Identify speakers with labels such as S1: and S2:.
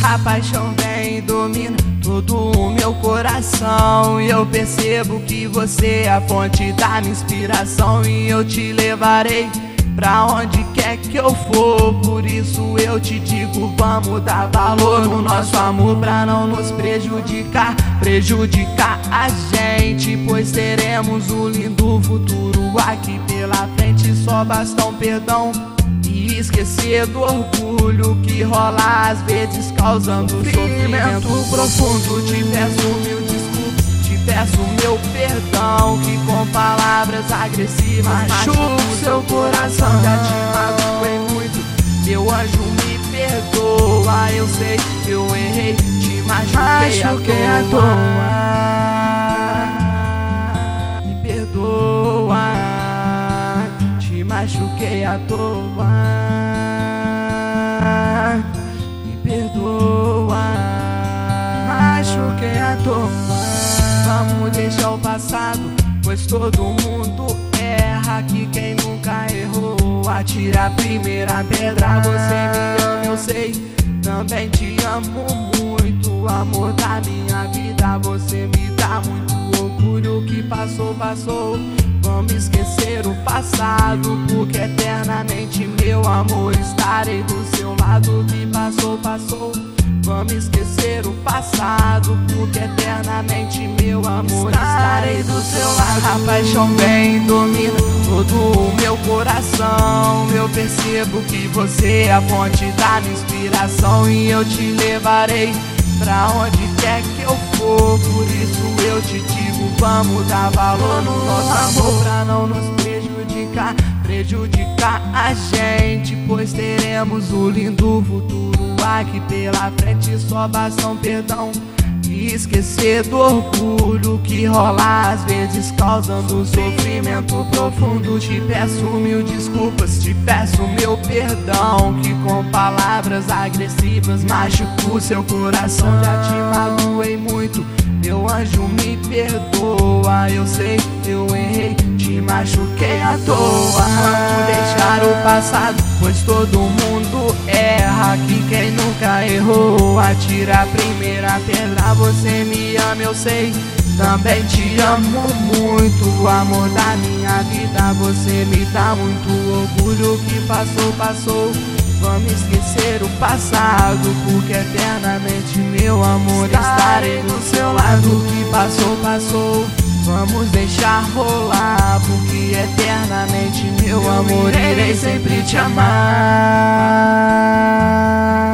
S1: A paixão vem e domina todo o meu coração. E eu percebo que você é a fonte da minha inspiração. E eu te levarei pra onde quer que eu for. Por isso eu te digo, vamos dar valor no nosso amor, pra não nos prejudicar a gente. Pois teremos um lindo futuro aqui pela frente. Só basta um perdão e esquecer do orgulho que rola às vezes, causando sofrimento profundo. Te peço mil desculpas, te peço meu perdão, que com palavras agressivas machuco seu coração. Já te magoei muito, meu anjo, me perdoa. Eu sei, eu errei, te machuquei à toa. Me perdoa, te machuquei à toa. Me perdoa, machuquei à toa. Vamos deixar o passado, pois todo mundo erra. Que quem nunca errou atira a primeira pedra. Você me ama, eu sei, também te amo muito. Amor da minha vida, você me dá muito orgulho. O que passou, passou, vamos esquecer o passado, porque eternamente, meu amor, estarei do seu lado. O que passou, passou, vamos esquecer o passado, porque eternamente, meu amor, estarei do seu lado. A paixão vem e domina todo o meu coração. Eu percebo que você é a fonte da minha inspiração. E eu te levarei pra onde quer que eu for. Por isso eu te digo, vamos dar valor no nosso amor, pra não nos prejudicar a gente. Pois teremos um lindo futuro aqui pela frente. Só basta um perdão e esquecer do orgulho que rola às vezes, causando sofrimento profundo. Te peço mil desculpas, te peço meu perdão, que com palavras agressivas machuco seu coração. Já te magoei muito, meu anjo, me perdoa. Eu sei, eu errei, te machuquei à toa. Vamos deixar o passado, pois todo mundo erra. Que quem nunca errou atira a primeira pedra. Você me ama, eu sei, também te amo muito. Amor da minha vida, você me dá muito orgulho. O que passou, passou, vamos esquecer o passado, porque eternamente, meu amor, estarei do seu lado. O que passou, passou, vamos deixar rolar, porque eternamente, meu amor, irei sempre te amar.